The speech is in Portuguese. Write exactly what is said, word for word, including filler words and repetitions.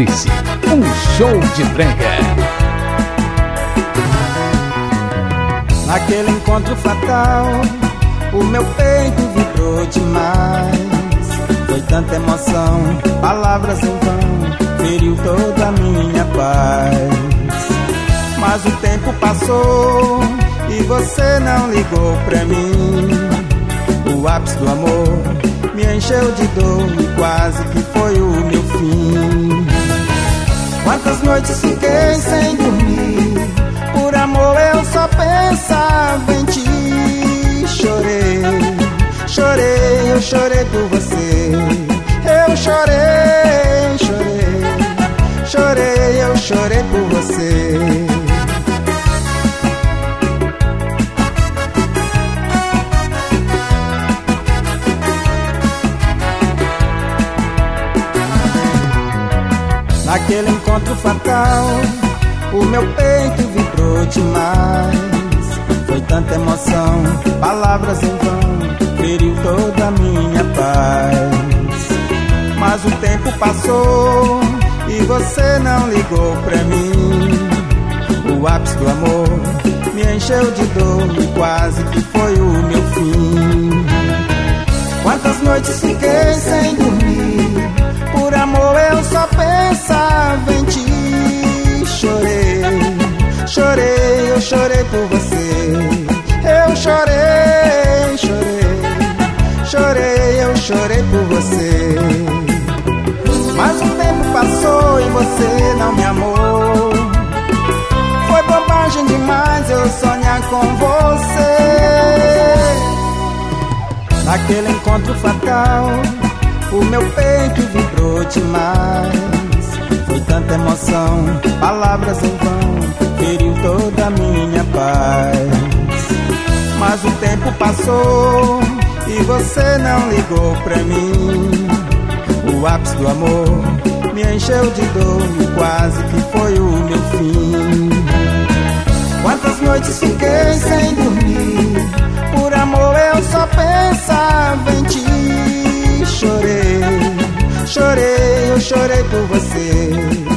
Imperatrice, um show de brega. Naquele encontro fatal, o meu peito vibrou demais. Foi tanta emoção, palavras em vão, feriu toda a minha paz. Mas o tempo passou e você não ligou pra mim. O ápice do amor me encheu de dor e quase que foi o meu fim. Quantas noites fiquei sem dormir, por amor eu só pensava em ti. Chorei, chorei, eu chorei por você. Eu chorei, chorei, chorei, eu chorei por você. Naquele encontro fatal, o meu peito vibrou demais. Foi tanta emoção, palavras em vão, feriu toda a minha paz. Mas o tempo passou e você não ligou pra mim. O ápice do amor me encheu de dor e quase que foi o meu fim. Quantas noites fiquei sem dormir, por amor eu só pensava em ti. Chorei, chorei, eu chorei por você. Eu chorei, chorei, chorei, eu chorei por você. Mas o tempo passou e você não me amou. Foi bobagem demais eu sonhar com você. Naquele encontro fatal, o meu peito vibrou demais. Foi tanta emoção, palavras em vão, feriu toda a minha paz. Mas o tempo passou e você não ligou pra mim. O ápice do amor me encheu de dor e quase que foi o meu fim. Quantas noites fiquei sem dormir, por amor eu só pensava em ti. Chorei, chorei, eu chorei por você.